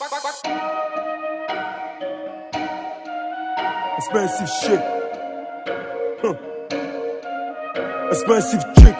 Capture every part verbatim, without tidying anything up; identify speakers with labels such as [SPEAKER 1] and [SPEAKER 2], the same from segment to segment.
[SPEAKER 1] Expensive shit. Huh. Expensive chick.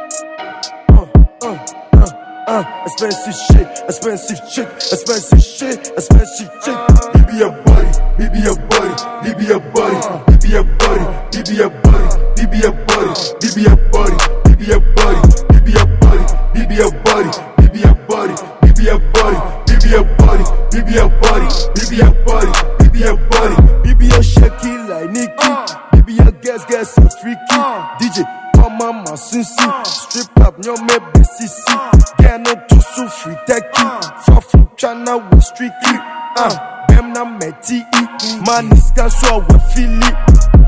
[SPEAKER 1] Uh, uh, uh, uh. Expensive shit. Expensive chick. Expensive shit. Expensive chick. Baby your body. Baby your body. Baby your body. Baby your body. Baby your body. Baby your body. Baby your body. Baby your body. Baby your body. Baby your body. Baby your body. Baby your body. Baby your body. Baby your body. Baby your body. Baby your body. Baby your shaky like Nicki. Baby your guess guess so freaky. D J Mama Masunsi. Strip up your me B C C. Get no too so free techie. Far from China with streaky. Uh, them na me T E. Man is can so we feel it.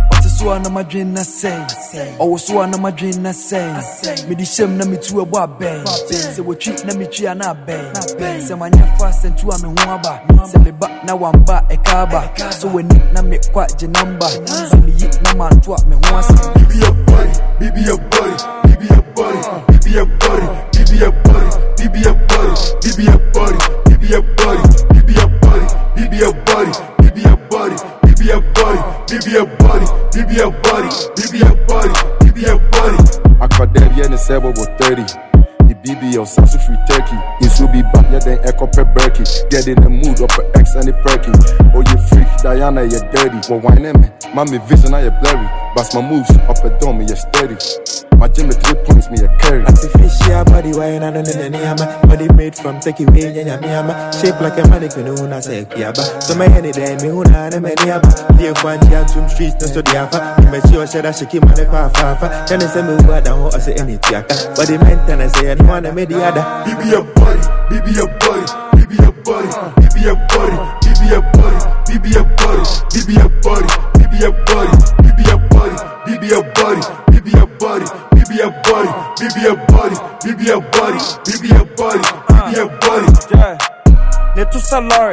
[SPEAKER 1] So na my dream na say, oh so na my dream na say, me di shame na me tu ebo aben, say we treat na me tria na aben, say my nya fast and tu am ho aba, say me back na wamba e kaba, so we need na me kwa je number, say me yit na man tu me ho asa. Baby your body, baby your body, baby your body, baby your body, baby your body, baby your body, baby your body, baby your body, baby your body, baby your body, baby your body. Baby your body, baby your body, baby your body, baby your body, baby your body. I got that yeah, in the seven or thirty. The B B or Sassy Free Turkey. It should be back, yeah, then Echo Pep Berkey. Get in the mood of an X and the perky. Oh, you freak, Diana, you're dirty. Well, why not, man? Mommy vision, I you're blurry. Bust my moves up and down, me, you're steady. My gym at three points, me a carry.
[SPEAKER 2] Artificial body, why not in the Niama? Body made from Turkey, way, yeah, yeah, shape like a mannequin, who not say, Kiaba. So my any day, me, who not a maniaba. Dear one, yeah, two streets, no so the alpha. You may see your shed, I should keep my fafa. Then I say, me, what I want, I say, any tiaka. But the mental, I say, I don't want to make the other.
[SPEAKER 1] Baby your body, baby your body, baby your body, baby your body, baby your body, baby your body, baby your body, baby your body, baby your body, baby your body, baby your body. Baby your body, baby your body, baby your body, baby your body, baby your body.
[SPEAKER 3] Yeah, need to salary.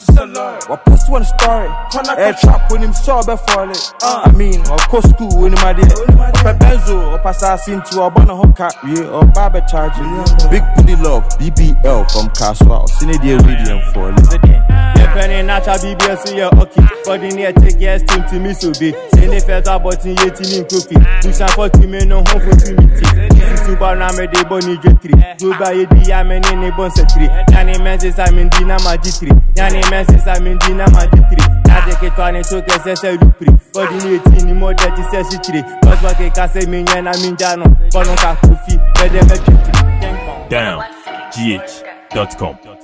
[SPEAKER 3] What post one story? Air trap when him saw before it. I mean, of course, school when him had it. Up a benzo, up assassin to a banner hook or barber charge. Big booty love, B B L from Caswell. Synedia Radium for listen. Penny natural B B S, yeah, okay. But in here, take your steam to me so big. Say the first about in eighteen in cookie. Do some forty men on home for two meetings. This is super name de boni jetri. Do by a diamond in a bon setri. Yanni menses I'm in Dina Magitri. Yanni menses I'm in Dina Magitri. Nadeke Twane took a sessy lupri. But in eighteen more that is a city. Cause what they can say, Minion, I mean, Jano. Bononka Kofi, where they make it.
[SPEAKER 4] Down G H dot com